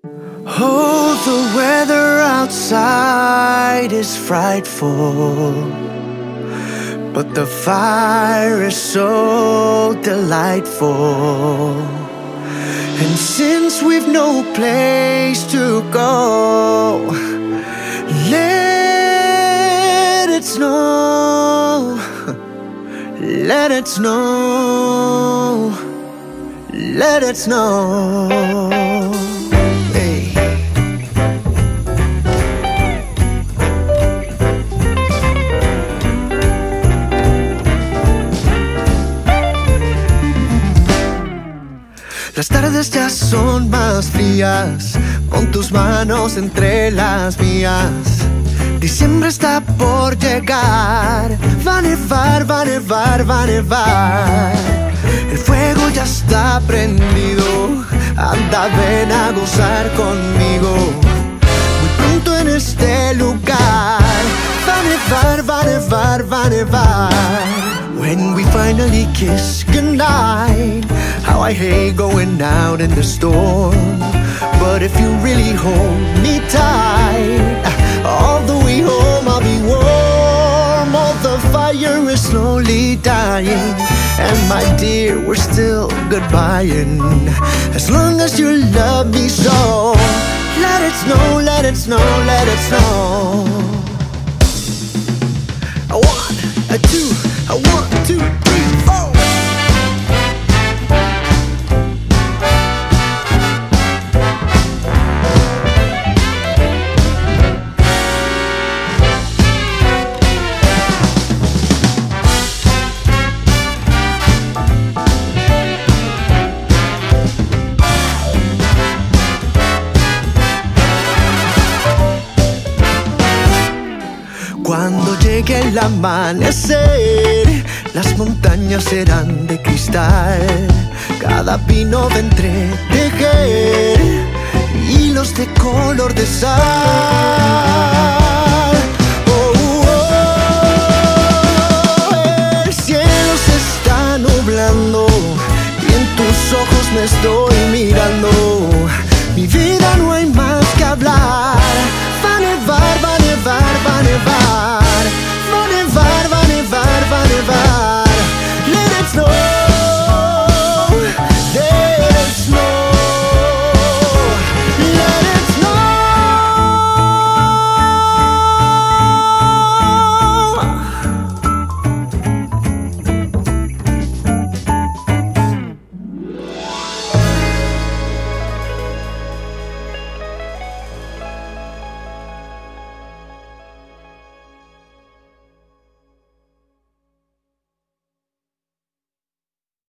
Oh, the weather outside is frightful, but the fire is so delightful. And since we've no place to go, let it snow, let it snow, let it snow. Hey. Las tardes ya son más frías, pon tus manos entre las mías. Diciembre está por llegar, va a nevar, va a nevar, va a nevar. El fuego ya está prendido, anda, ven a gozar conmigo. Muy pronto en este lugar, va a nevar, va a nevar, va a nevar. When we finally kiss goodnight, how I hate going out in the storm. But if you really hold me tight, all the way home I'll be warm. Oh, the fire is slowly dying, and my dear, we're still goodbying. As long as you love me so, let it snow, let it snow, let it snow. A one, a two, a 1, 2, 3, 4. Cuando llegue el amanecer, las montañas serán de cristal. Cada pino de entretejer hilos de color de sal.